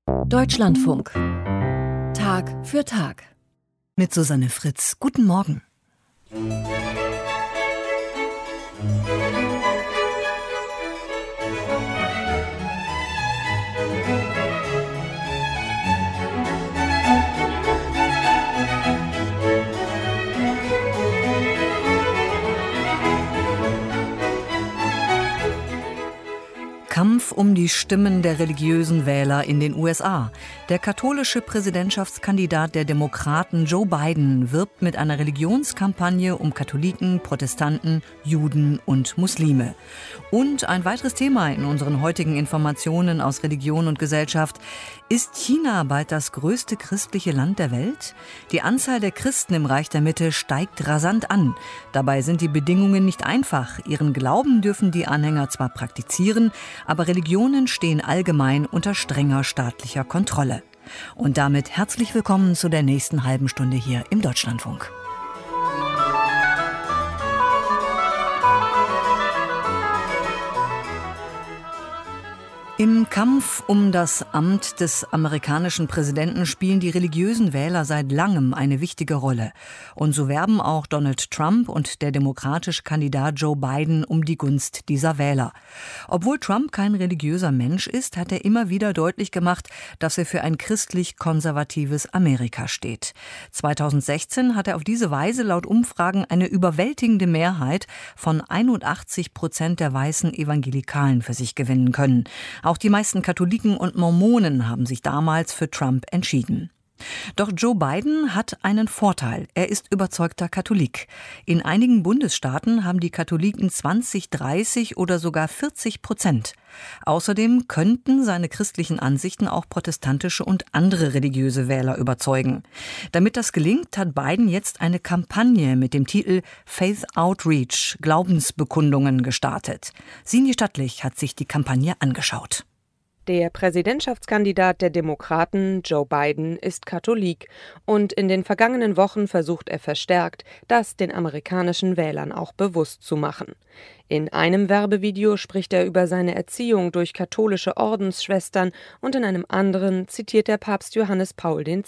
Deutschlandfunk. Tag für Tag. Mit Susanne Fritz. Guten Morgen. Kampf um die Stimmen der religiösen Wähler in den USA. Der katholische Präsidentschaftskandidat der Demokraten Joe Biden wirbt mit einer Religionskampagne um Katholiken, Protestanten, Juden und Muslime. Und ein weiteres Thema in unseren heutigen Informationen aus Religion und Gesellschaft: Ist China bald das größte christliche Land der Welt? Die Anzahl der Christen im Reich der Mitte steigt rasant an. Dabei sind die Bedingungen nicht einfach. Ihren Glauben dürfen die Anhänger zwar praktizieren, aber Religionen stehen allgemein unter strenger staatlicher Kontrolle. Und damit herzlich willkommen zu der nächsten halben Stunde hier im Deutschlandfunk. Im Kampf um das Amt des amerikanischen Präsidenten spielen die religiösen Wähler seit langem eine wichtige Rolle. Und so werben auch Donald Trump und der demokratische Kandidat Joe Biden um die Gunst dieser Wähler. Obwohl Trump kein religiöser Mensch ist, hat er immer wieder deutlich gemacht, dass er für ein christlich-konservatives Amerika steht. 2016 hat er auf diese Weise laut Umfragen eine überwältigende Mehrheit von 81% der weißen Evangelikalen für sich gewinnen können. Auch die meisten Katholiken und Mormonen haben sich damals für Trump entschieden. Doch Joe Biden hat einen Vorteil. Er ist überzeugter Katholik. In einigen Bundesstaaten haben die Katholiken 20, 30 oder sogar 40%. Außerdem könnten seine christlichen Ansichten auch protestantische und andere religiöse Wähler überzeugen. Damit das gelingt, hat Biden jetzt eine Kampagne mit dem Titel Faith Outreach, Glaubensbekundungen, gestartet. Sini Stattlich hat sich die Kampagne angeschaut. Der Präsidentschaftskandidat der Demokraten, Joe Biden, ist Katholik und in den vergangenen Wochen versucht er verstärkt, das den amerikanischen Wählern auch bewusst zu machen. In einem Werbevideo spricht er über seine Erziehung durch katholische Ordensschwestern und in einem anderen zitiert er Papst Johannes Paul II.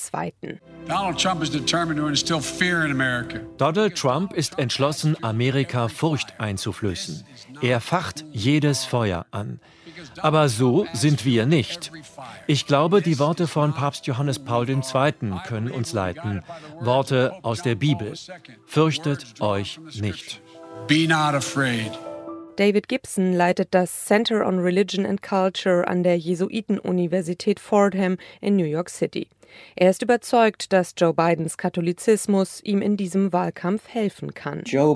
Donald Trump ist entschlossen, Amerika Furcht einzuflößen. Er facht jedes Feuer an. Aber so sind wir nicht. Ich glaube, die Worte von Papst Johannes Paul II. Können uns leiten. Worte aus der Bibel. Fürchtet euch nicht. Be not afraid. David Gibson leitet das Center on Religion and Culture an der Jesuitenuniversität Fordham in New York City. Er ist überzeugt, dass Joe Bidens Katholizismus ihm in diesem Wahlkampf helfen kann. Joe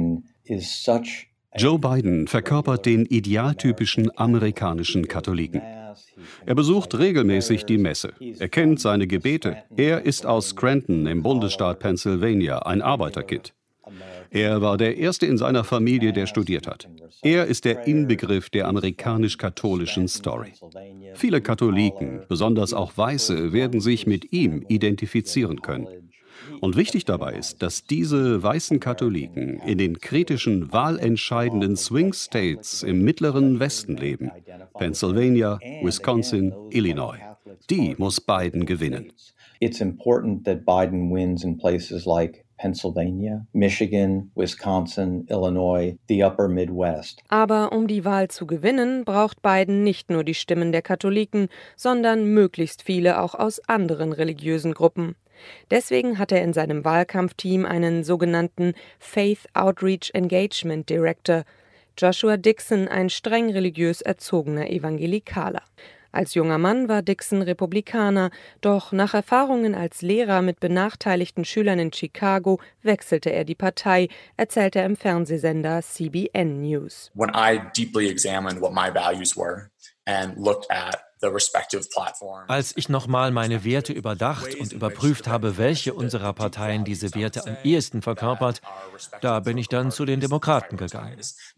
Biden verkörpert den idealtypischen amerikanischen Katholiken. Er besucht regelmäßig die Messe. Er kennt seine Gebete. Er ist aus Scranton im Bundesstaat Pennsylvania, ein Arbeiterkind. Er war der Erste in seiner Familie, der studiert hat. Er ist der Inbegriff der amerikanisch-katholischen Story. Viele Katholiken, besonders auch Weiße, werden sich mit ihm identifizieren können. Und wichtig dabei ist, dass diese weißen Katholiken in den kritischen, wahlentscheidenden Swing States im mittleren Westen leben. Pennsylvania, Wisconsin, Illinois. Die muss Biden gewinnen. It's important that Biden wins in places like Pennsylvania, Michigan, Wisconsin, Illinois, the upper Midwest. Aber um die Wahl zu gewinnen, braucht Biden nicht nur die Stimmen der Katholiken, sondern möglichst viele auch aus anderen religiösen Gruppen. Deswegen hat er in seinem Wahlkampfteam einen sogenannten Faith Outreach Engagement Director, Joshua Dixon, ein streng religiös erzogener Evangelikaler. Als junger Mann war Dixon Republikaner, doch nach Erfahrungen als Lehrer mit benachteiligten Schülern in Chicago wechselte er die Partei, erzählt er im Fernsehsender CBN News. When I deeply examined what my values were and looked at Als ich nochmal meine Werte überdacht und überprüft habe, welche unserer Parteien diese Werte am ehesten verkörpert, da bin ich dann zu den Demokraten gegangen.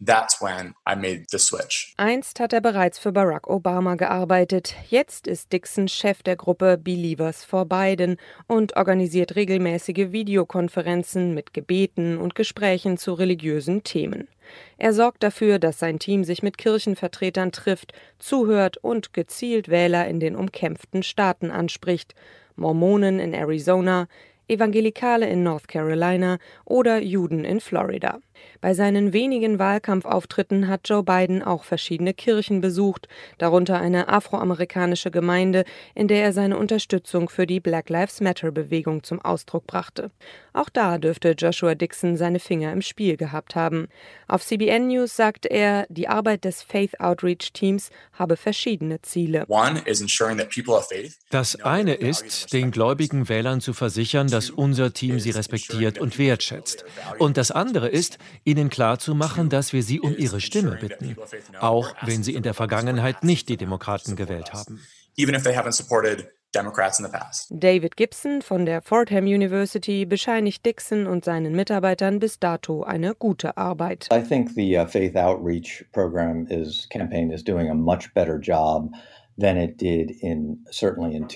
Einst hat er bereits für Barack Obama gearbeitet. Jetzt ist Dixon Chef der Gruppe Believers for Biden und organisiert regelmäßige Videokonferenzen mit Gebeten und Gesprächen zu religiösen Themen. Er sorgt dafür, dass sein Team sich mit Kirchenvertretern trifft, zuhört und gezielt Wähler in den umkämpften Staaten anspricht: Mormonen in Arizona, Evangelikale in North Carolina oder Juden in Florida. Bei seinen wenigen Wahlkampfauftritten hat Joe Biden auch verschiedene Kirchen besucht, darunter eine afroamerikanische Gemeinde, in der er seine Unterstützung für die Black Lives Matter-Bewegung zum Ausdruck brachte. Auch da dürfte Joshua Dixon seine Finger im Spiel gehabt haben. Auf CBN News sagte er, die Arbeit des Faith Outreach Teams habe verschiedene Ziele. Das eine ist, den gläubigen Wählern zu versichern, dass unser Team sie respektiert und wertschätzt. Und das andere ist, ihnen klarzumachen, dass wir sie um ihre Stimme bitten, auch wenn sie in der Vergangenheit nicht die Demokraten gewählt haben. David Gibson von der Fordham University bescheinigt Dixon und seinen Mitarbeitern bis dato eine gute Arbeit. I think the Faith Outreach campaign is doing a much better job than it did certainly in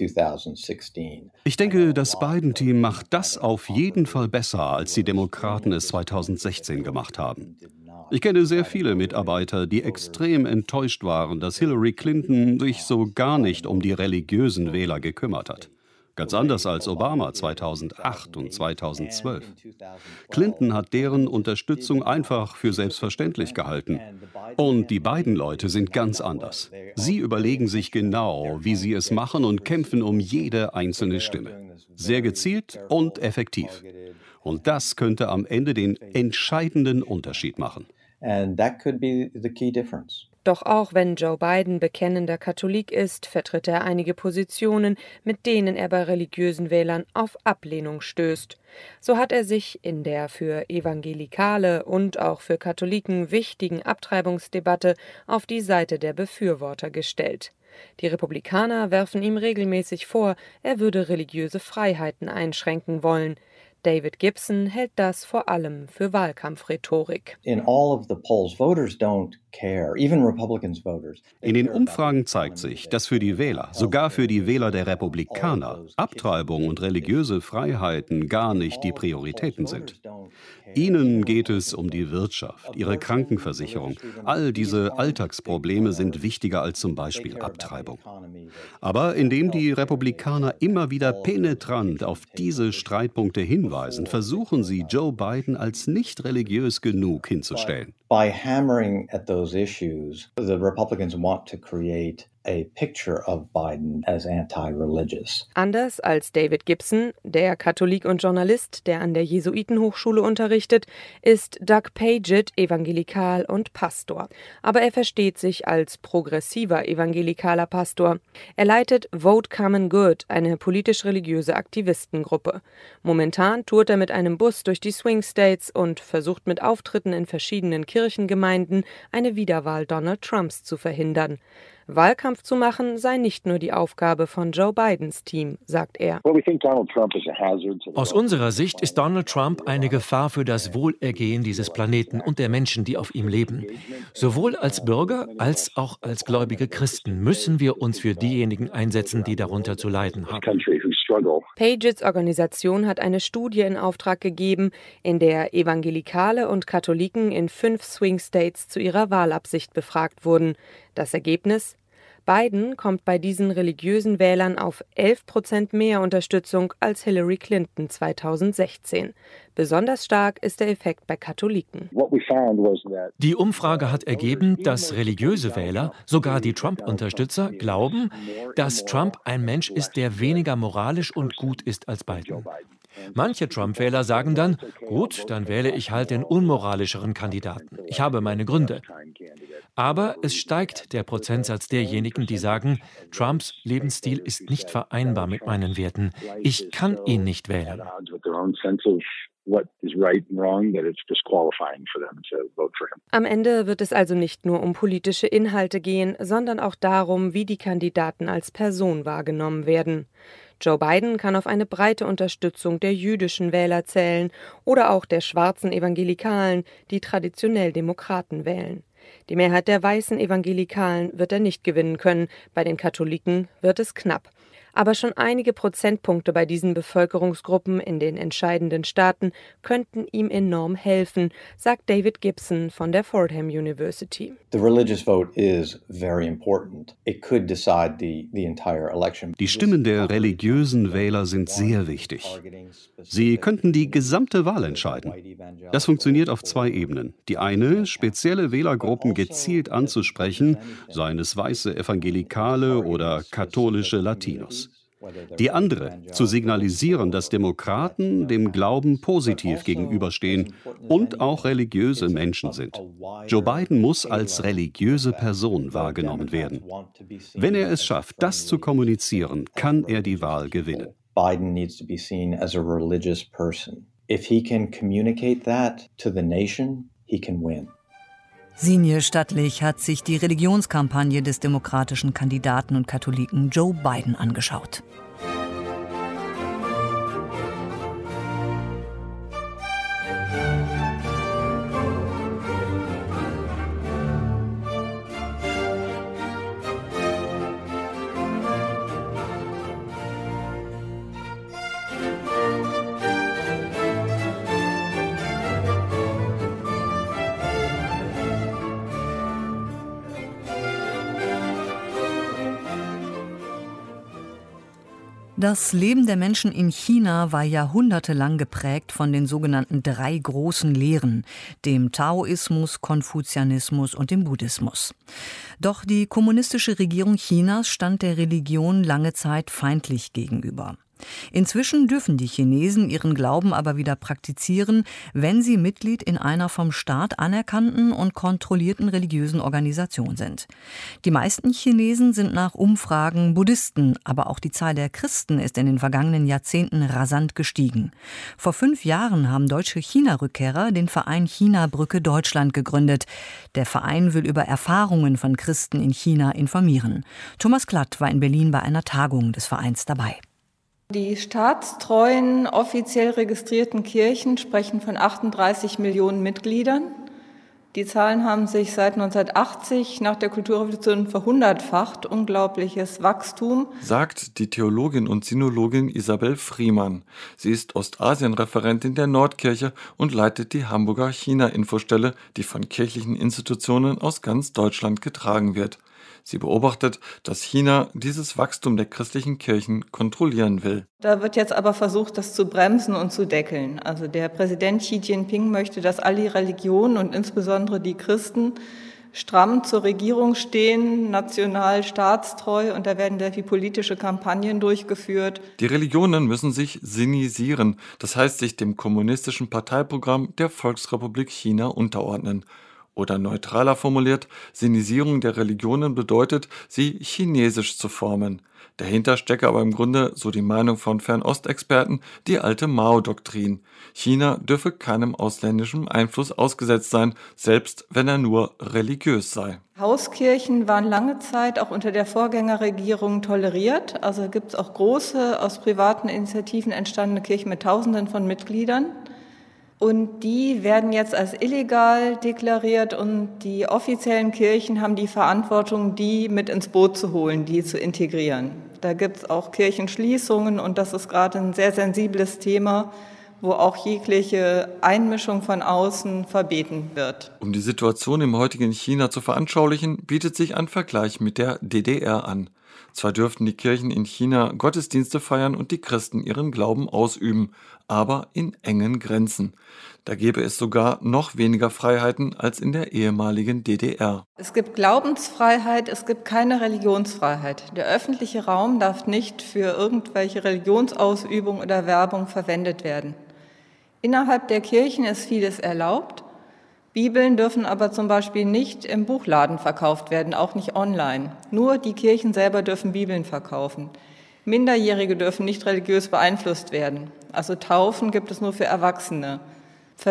2016. Ich denke, das Biden-Team macht das auf jeden Fall besser, als die Demokraten es 2016 gemacht haben. Ich kenne sehr viele Mitarbeiter, die extrem enttäuscht waren, dass Hillary Clinton sich so gar nicht um die religiösen Wähler gekümmert hat. Ganz anders als Obama 2008 und 2012. Clinton hat deren Unterstützung einfach für selbstverständlich gehalten. Und die beiden Leute sind ganz anders. Sie überlegen sich genau, wie sie es machen und kämpfen um jede einzelne Stimme. Sehr gezielt und effektiv. Und das könnte am Ende den entscheidenden Unterschied machen. And that could be the key difference. Doch auch wenn Joe Biden bekennender Katholik ist, vertritt er einige Positionen, mit denen er bei religiösen Wählern auf Ablehnung stößt. So hat er sich in der für Evangelikale und auch für Katholiken wichtigen Abtreibungsdebatte auf die Seite der Befürworter gestellt. Die Republikaner werfen ihm regelmäßig vor, er würde religiöse Freiheiten einschränken wollen. David Gibson hält das vor allem für Wahlkampfrhetorik. In all of the polls, voters don't care, even Republicans voters. In den Umfragen zeigt sich, dass für die Wähler, sogar für die Wähler der Republikaner, Abtreibung und religiöse Freiheiten gar nicht die Prioritäten sind. Ihnen geht es um die Wirtschaft, ihre Krankenversicherung. All diese Alltagsprobleme sind wichtiger als zum Beispiel Abtreibung. Aber indem die Republikaner immer wieder penetrant auf diese Streitpunkte hinweisen, versuchen sie, Joe Biden als nicht religiös genug hinzustellen. By hammering at those issues, the Republicans want to create a picture of Biden as anti-religious. Anders als David Gibson, der Katholik und Journalist, der an der Jesuitenhochschule unterrichtet, ist Doug Pagitt evangelikal und Pastor. Aber er versteht sich als progressiver evangelikaler Pastor. Er leitet Vote Common Good, eine politisch-religiöse Aktivistengruppe. Momentan tourt er mit einem Bus durch die Swing States und versucht mit Auftritten in verschiedenen Kirchengemeinden eine Wiederwahl Donald Trumps zu verhindern. Wahlkampf zu machen sei nicht nur die Aufgabe von Joe Bidens Team, sagt er. Aus unserer Sicht ist Donald Trump eine Gefahr für das Wohlergehen dieses Planeten und der Menschen, die auf ihm leben. Sowohl als Bürger als auch als gläubige Christen müssen wir uns für diejenigen einsetzen, die darunter zu leiden haben. Pagitts Organisation hat eine Studie in Auftrag gegeben, in der Evangelikale und Katholiken in 5 Swing States zu ihrer Wahlabsicht befragt wurden. Das Ergebnis? Biden kommt bei diesen religiösen Wählern auf 11% mehr Unterstützung als Hillary Clinton 2016. Besonders stark ist der Effekt bei Katholiken. Die Umfrage hat ergeben, dass religiöse Wähler, sogar die Trump-Unterstützer, glauben, dass Trump ein Mensch ist, der weniger moralisch und gut ist als Biden. Manche Trump-Wähler sagen dann, gut, dann wähle ich halt den unmoralischeren Kandidaten. Ich habe meine Gründe. Aber es steigt der Prozentsatz derjenigen, die sagen, Trumps Lebensstil ist nicht vereinbar mit meinen Werten. Ich kann ihn nicht wählen. Am Ende wird es also nicht nur um politische Inhalte gehen, sondern auch darum, wie die Kandidaten als Person wahrgenommen werden. Joe Biden kann auf eine breite Unterstützung der jüdischen Wähler zählen oder auch der schwarzen Evangelikalen, die traditionell Demokraten wählen. Die Mehrheit der weißen Evangelikalen wird er nicht gewinnen können, bei den Katholiken wird es knapp. Aber schon einige Prozentpunkte bei diesen Bevölkerungsgruppen in den entscheidenden Staaten könnten ihm enorm helfen, sagt David Gibson von der Fordham University. The religious vote is very important. It could decide the entire election. Die Stimmen der religiösen Wähler sind sehr wichtig. Sie könnten die gesamte Wahl entscheiden. Das funktioniert auf zwei Ebenen. Die eine, spezielle Wählergruppen gezielt anzusprechen, seien es weiße Evangelikale oder katholische Latinos. Die andere, zu signalisieren, dass Demokraten dem Glauben positiv gegenüberstehen und auch religiöse Menschen sind. Joe Biden muss als religiöse Person wahrgenommen werden. Wenn er es schafft, das zu kommunizieren, kann er die Wahl gewinnen. Biden needs to be seen as a religious person. If he can communicate that to the nation, he can win. Sinje Stattlich hat sich die Religionskampagne des demokratischen Kandidaten und Katholiken Joe Biden angeschaut. Das Leben der Menschen in China war jahrhundertelang geprägt von den sogenannten 3 großen Lehren, dem Taoismus, Konfuzianismus und dem Buddhismus. Doch die kommunistische Regierung Chinas stand der Religion lange Zeit feindlich gegenüber. Inzwischen dürfen die Chinesen ihren Glauben aber wieder praktizieren, wenn sie Mitglied in einer vom Staat anerkannten und kontrollierten religiösen Organisation sind. Die meisten Chinesen sind nach Umfragen Buddhisten, aber auch die Zahl der Christen ist in den vergangenen Jahrzehnten rasant gestiegen. Vor 5 Jahren haben deutsche China-Rückkehrer den Verein China-Brücke Deutschland gegründet. Der Verein will über Erfahrungen von Christen in China informieren. Thomas Klatt war in Berlin bei einer Tagung des Vereins dabei. Die staatstreuen, offiziell registrierten Kirchen sprechen von 38 Millionen Mitgliedern. Die Zahlen haben sich seit 1980 nach der Kulturrevolution verhundertfacht. Unglaubliches Wachstum, sagt die Theologin und Sinologin Isabel Friemann. Sie ist Ostasien-Referentin der Nordkirche und leitet die Hamburger China-Infostelle, die von kirchlichen Institutionen aus ganz Deutschland getragen wird. Sie beobachtet, dass China dieses Wachstum der christlichen Kirchen kontrollieren will. Da wird jetzt aber versucht, das zu bremsen und zu deckeln. Also der Präsident Xi Jinping möchte, dass alle Religionen und insbesondere die Christen stramm zur Regierung stehen, national staatstreu, und da werden sehr viele politische Kampagnen durchgeführt. Die Religionen müssen sich sinnisieren, das heißt sich dem kommunistischen Parteiprogramm der Volksrepublik China unterordnen. Oder neutraler formuliert, Sinnisierung der Religionen bedeutet, sie chinesisch zu formen. Dahinter stecke aber im Grunde, so die Meinung von Fernostexperten, die alte Mao-Doktrin. China dürfe keinem ausländischen Einfluss ausgesetzt sein, selbst wenn er nur religiös sei. Hauskirchen waren lange Zeit auch unter der Vorgängerregierung toleriert. Also gibt es auch große, aus privaten Initiativen entstandene Kirchen mit Tausenden von Mitgliedern. Und die werden jetzt als illegal deklariert und die offiziellen Kirchen haben die Verantwortung, die mit ins Boot zu holen, die zu integrieren. Da gibt es auch Kirchenschließungen und das ist gerade ein sehr sensibles Thema, wo auch jegliche Einmischung von außen verbeten wird. Um die Situation im heutigen China zu veranschaulichen, bietet sich ein Vergleich mit der DDR an. Zwar dürften die Kirchen in China Gottesdienste feiern und die Christen ihren Glauben ausüben, aber in engen Grenzen. Da gäbe es sogar noch weniger Freiheiten als in der ehemaligen DDR. Es gibt Glaubensfreiheit, es gibt keine Religionsfreiheit. Der öffentliche Raum darf nicht für irgendwelche Religionsausübung oder Werbung verwendet werden. Innerhalb der Kirchen ist vieles erlaubt. Bibeln dürfen aber zum Beispiel nicht im Buchladen verkauft werden, auch nicht online. Nur die Kirchen selber dürfen Bibeln verkaufen. Minderjährige dürfen nicht religiös beeinflusst werden. Also Taufen gibt es nur für Erwachsene.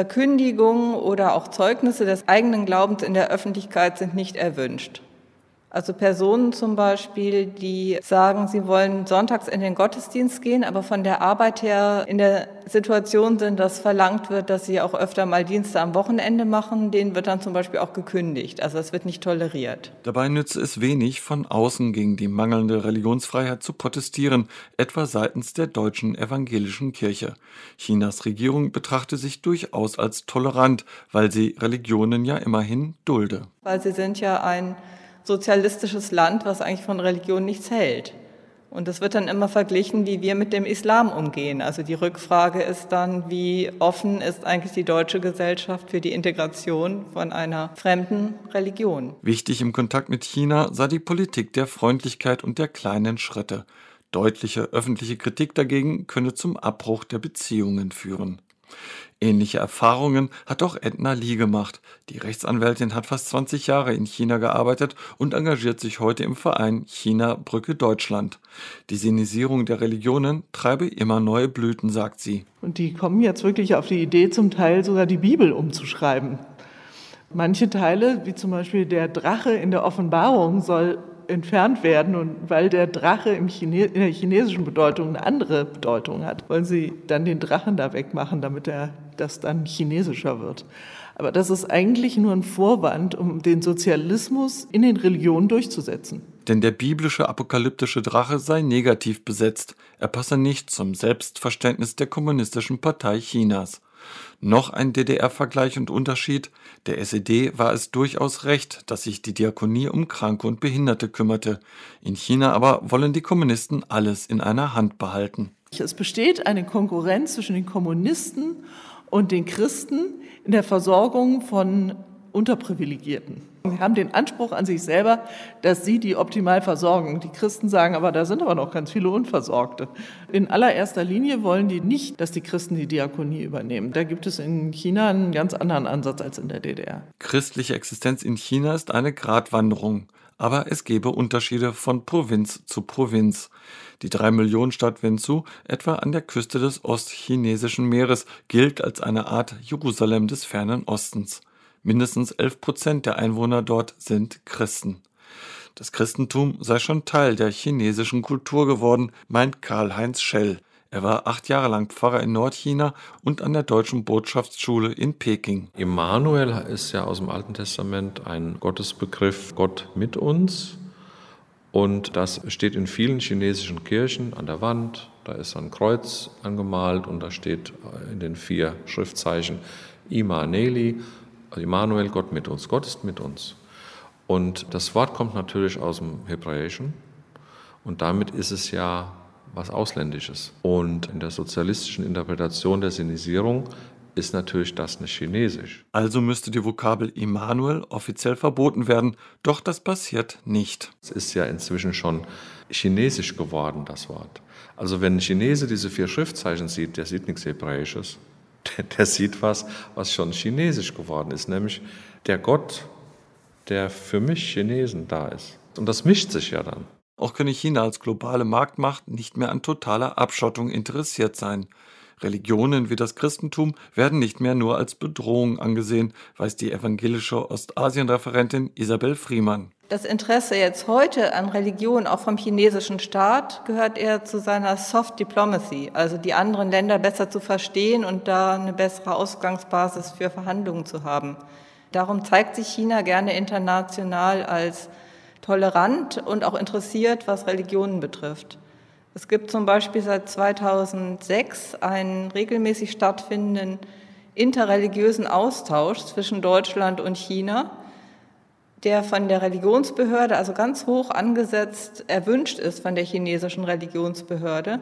Verkündigungen oder auch Zeugnisse des eigenen Glaubens in der Öffentlichkeit sind nicht erwünscht. Also Personen zum Beispiel, die sagen, sie wollen sonntags in den Gottesdienst gehen, aber von der Arbeit her in der Situation sind, dass verlangt wird, dass sie auch öfter mal Dienste am Wochenende machen, denen wird dann zum Beispiel auch gekündigt. Also es wird nicht toleriert. Dabei nütze es wenig, von außen gegen die mangelnde Religionsfreiheit zu protestieren, etwa seitens der deutschen evangelischen Kirche. Chinas Regierung betrachte sich durchaus als tolerant, weil sie Religionen ja immerhin dulde. Weil sie sind ja ein sozialistisches Land, was eigentlich von Religion nichts hält. Und das wird dann immer verglichen, wie wir mit dem Islam umgehen. Also die Rückfrage ist dann, wie offen ist eigentlich die deutsche Gesellschaft für die Integration von einer fremden Religion. Wichtig im Kontakt mit China sei die Politik der Freundlichkeit und der kleinen Schritte. Deutliche öffentliche Kritik dagegen könne zum Abbruch der Beziehungen führen. Ähnliche Erfahrungen hat auch Edna Lee gemacht. Die Rechtsanwältin hat fast 20 Jahre in China gearbeitet und engagiert sich heute im Verein China Brücke Deutschland. Die Sinisierung der Religionen treibe immer neue Blüten, sagt sie. Und die kommen jetzt wirklich auf die Idee, zum Teil sogar die Bibel umzuschreiben. Manche Teile, wie zum Beispiel der Drache in der Offenbarung, soll entfernt werden, und weil der Drache in der chinesischen Bedeutung eine andere Bedeutung hat, wollen sie dann den Drachen da wegmachen, damit das dann chinesischer wird. Aber das ist eigentlich nur ein Vorwand, um den Sozialismus in den Religionen durchzusetzen. Denn der biblische apokalyptische Drache sei negativ besetzt. Er passe nicht zum Selbstverständnis der Kommunistischen Partei Chinas. Noch ein DDR-Vergleich und Unterschied: Der SED war es durchaus recht, dass sich die Diakonie um Kranke und Behinderte kümmerte. In China aber wollen die Kommunisten alles in einer Hand behalten. Es besteht eine Konkurrenz zwischen den Kommunisten und den Christen in der Versorgung von Unterprivilegierten. Sie haben den Anspruch an sich selber, dass sie die optimal versorgen. Die Christen sagen aber, da sind aber noch ganz viele Unversorgte. In allererster Linie wollen die nicht, dass die Christen die Diakonie übernehmen. Da gibt es in China einen ganz anderen Ansatz als in der DDR. Christliche Existenz in China ist eine Gratwanderung. Aber es gebe Unterschiede von Provinz zu Provinz. Die 3-Millionen-Stadt Wenzhou, etwa an der Küste des Ostchinesischen Meeres, gilt als eine Art Jerusalem des Fernen Ostens. Mindestens 11% der Einwohner dort sind Christen. Das Christentum sei schon Teil der chinesischen Kultur geworden, meint Karl-Heinz Schell. Er war 8 Jahre lang Pfarrer in Nordchina und an der Deutschen Botschaftsschule in Peking. Immanuel ist ja aus dem Alten Testament ein Gottesbegriff, Gott mit uns. Und das steht in vielen chinesischen Kirchen an der Wand. Da ist ein Kreuz angemalt und da steht in den 4 Schriftzeichen Immaneli, also Immanuel, Gott mit uns. Gott ist mit uns. Und das Wort kommt natürlich aus dem Hebräischen und damit ist es ja was Ausländisches. Und in der sozialistischen Interpretation der Sinisierung ist natürlich das nicht chinesisch. Also müsste die Vokabel Immanuel offiziell verboten werden, doch das passiert nicht. Es ist ja inzwischen schon chinesisch geworden, das Wort. Also wenn ein Chinese diese 4 Schriftzeichen sieht, der sieht nichts Hebräisches. Der sieht was schon chinesisch geworden ist, nämlich der Gott, der für mich Chinesen da ist. Und das mischt sich ja dann. Auch könne China als globale Marktmacht nicht mehr an totaler Abschottung interessiert sein. Religionen wie das Christentum werden nicht mehr nur als Bedrohung angesehen, weiß die evangelische Ostasien-Referentin Isabel Friemann. Das Interesse jetzt heute an Religion, auch vom chinesischen Staat, gehört eher zu seiner Soft Diplomacy, also die anderen Länder besser zu verstehen und da eine bessere Ausgangsbasis für Verhandlungen zu haben. Darum zeigt sich China gerne international als tolerant und auch interessiert, was Religionen betrifft. Es gibt zum Beispiel seit 2006 einen regelmäßig stattfindenden interreligiösen Austausch zwischen Deutschland und China, der von der Religionsbehörde, also ganz hoch angesetzt, erwünscht ist von der chinesischen Religionsbehörde.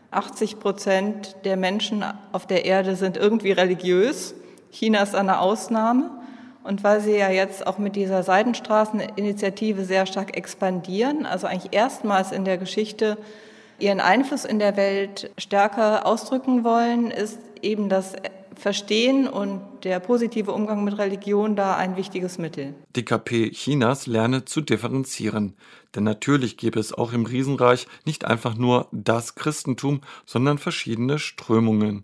80% der Menschen auf der Erde sind irgendwie religiös. China ist eine Ausnahme. Und weil sie ja jetzt auch mit dieser Seidenstraßeninitiative sehr stark expandieren, also eigentlich erstmals in der Geschichte ihren Einfluss in der Welt stärker ausdrücken wollen, ist eben das Verstehen und der positive Umgang mit Religion da ein wichtiges Mittel. Die KP Chinas lerne zu differenzieren. Denn natürlich gäbe es auch im Riesenreich nicht einfach nur das Christentum, sondern verschiedene Strömungen.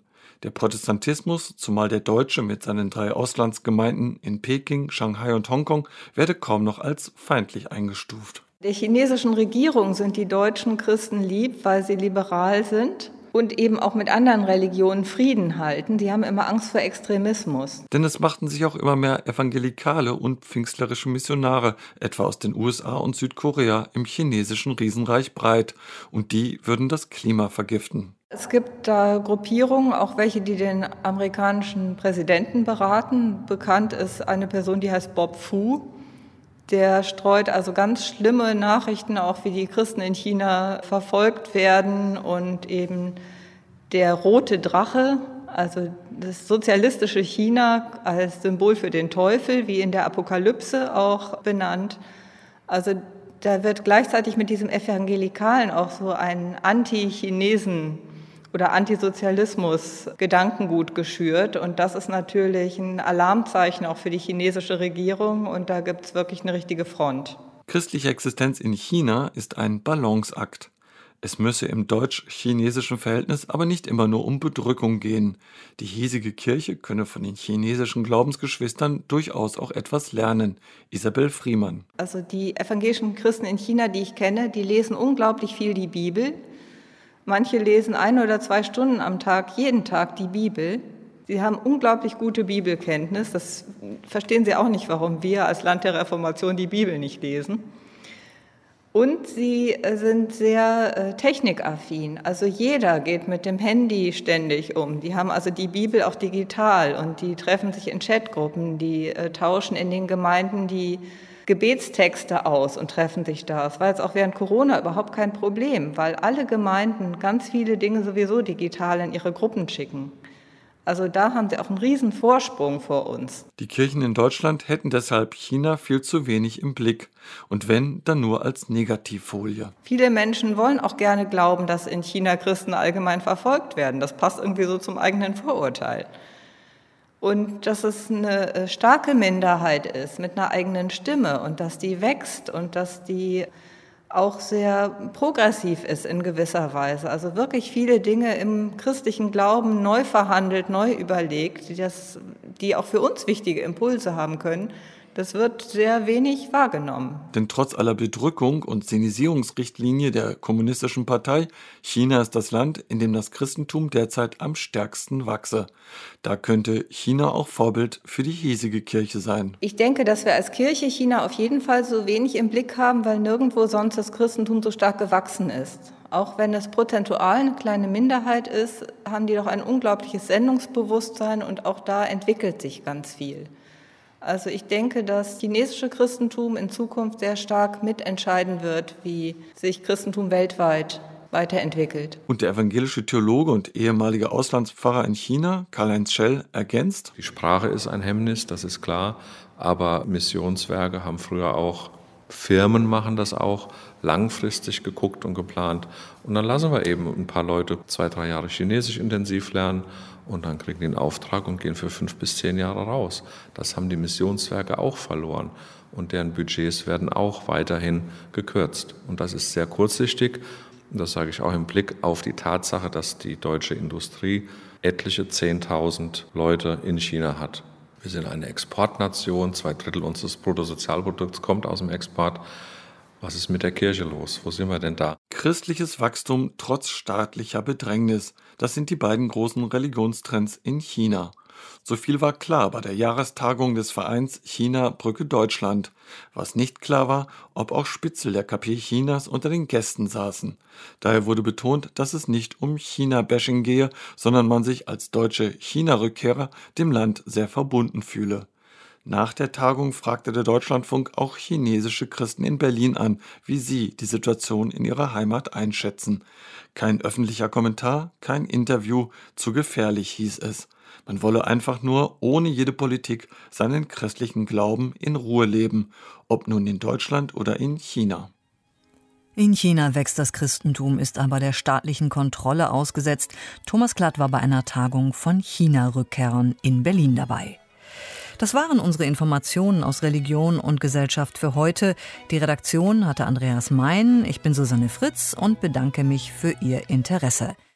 Der Protestantismus, zumal der deutsche mit seinen 3 Auslandsgemeinden in Peking, Shanghai und Hongkong, werde kaum noch als feindlich eingestuft. Der chinesischen Regierung sind die deutschen Christen lieb, weil sie liberal sind und eben auch mit anderen Religionen Frieden halten. Die haben immer Angst vor Extremismus. Denn es machten sich auch immer mehr evangelikale und pfingstlerische Missionare, etwa aus den USA und Südkorea, im chinesischen Riesenreich breit. Und die würden das Klima vergiften. Es gibt da Gruppierungen, auch welche, die den amerikanischen Präsidenten beraten. Bekannt ist eine Person, die heißt Bob Fu. Der streut also ganz schlimme Nachrichten, auch wie die Christen in China verfolgt werden und eben der rote Drache, also das sozialistische China als Symbol für den Teufel, wie in der Apokalypse auch benannt. Also da wird gleichzeitig mit diesem Evangelikalen auch so ein Anti-Chinesen oder Antisozialismus-Gedankengut geschürt. Und das ist natürlich ein Alarmzeichen auch für die chinesische Regierung. Und da gibt es wirklich eine richtige Front. Christliche Existenz in China ist ein Balanceakt. Es müsse im deutsch-chinesischen Verhältnis aber nicht immer nur um Bedrückung gehen. Die hiesige Kirche könne von den chinesischen Glaubensgeschwistern durchaus auch etwas lernen. Isabel Friemann. Also die evangelischen Christen in China, die ich kenne, die lesen unglaublich viel die Bibel. Manche lesen 1 oder 2 Stunden am Tag, jeden Tag die Bibel. Sie haben unglaublich gute Bibelkenntnis. Das verstehen sie auch nicht, warum wir als Land der Reformation die Bibel nicht lesen. Und sie sind sehr technikaffin. Also jeder geht mit dem Handy ständig um. Die haben also die Bibel auch digital und die treffen sich in Chatgruppen. Die tauschen in den Gemeinden die Gebetstexte aus und treffen sich da. Es war jetzt auch während Corona überhaupt kein Problem, weil alle Gemeinden ganz viele Dinge sowieso digital in ihre Gruppen schicken. Also da haben sie auch einen riesen Vorsprung vor uns. Die Kirchen in Deutschland hätten deshalb China viel zu wenig im Blick. Und wenn, dann nur als Negativfolie. Viele Menschen wollen auch gerne glauben, dass in China Christen allgemein verfolgt werden. Das passt irgendwie so zum eigenen Vorurteil. Und dass es eine starke Minderheit ist mit einer eigenen Stimme und dass die wächst und dass die auch sehr progressiv ist in gewisser Weise. Also wirklich viele Dinge im christlichen Glauben neu verhandelt, neu überlegt, die auch für uns wichtige Impulse haben können. Das wird sehr wenig wahrgenommen. Denn trotz aller Bedrückung und Sinisierungsrichtlinie der Kommunistischen Partei, China ist das Land, in dem das Christentum derzeit am stärksten wachse. Da könnte China auch Vorbild für die hiesige Kirche sein. Ich denke, dass wir als Kirche China auf jeden Fall so wenig im Blick haben, weil nirgendwo sonst das Christentum so stark gewachsen ist. Auch wenn es prozentual eine kleine Minderheit ist, haben die doch ein unglaubliches Sendungsbewusstsein und auch da entwickelt sich ganz viel. Also ich denke, dass chinesische Christentum in Zukunft sehr stark mitentscheiden wird, wie sich Christentum weltweit weiterentwickelt. Und der evangelische Theologe und ehemalige Auslandspfarrer in China, Karl-Heinz Schell, ergänzt: Die Sprache ist ein Hemmnis, das ist klar, aber Missionswerke haben früher auch, Firmen machen das auch, langfristig geguckt und geplant. Und dann lassen wir eben ein paar Leute 2-3 Jahre Chinesisch intensiv lernen und dann kriegen die einen Auftrag und gehen für 5 bis 10 Jahre raus. Das haben die Missionswerke auch verloren und deren Budgets werden auch weiterhin gekürzt. Und das ist sehr kurzsichtig und das sage ich auch im Blick auf die Tatsache, dass die deutsche Industrie etliche 10.000 Leute in China hat. Wir sind eine Exportnation, 2/3 unseres Bruttosozialprodukts kommt aus dem Export. Was ist mit der Kirche los? Wo sind wir denn da? Christliches Wachstum trotz staatlicher Bedrängnis. Das sind die beiden großen Religionstrends in China. So viel war klar bei der Jahrestagung des Vereins China Brücke Deutschland. Was nicht klar war, ob auch Spitzel der KP Chinas unter den Gästen saßen. Daher wurde betont, dass es nicht um China-Bashing gehe, sondern man sich als deutsche China-Rückkehrer dem Land sehr verbunden fühle. Nach der Tagung fragte der Deutschlandfunk auch chinesische Christen in Berlin an, wie sie die Situation in ihrer Heimat einschätzen. Kein öffentlicher Kommentar, kein Interview, zu gefährlich hieß es. Man wolle einfach nur ohne jede Politik seinen christlichen Glauben in Ruhe leben, ob nun in Deutschland oder in China. In China wächst das Christentum, ist aber der staatlichen Kontrolle ausgesetzt. Thomas Klatt war bei einer Tagung von China-Rückkehrern in Berlin dabei. Das waren unsere Informationen aus Religion und Gesellschaft für heute. Die Redaktion hatte Andreas Mein, ich bin Susanne Fritz und bedanke mich für Ihr Interesse.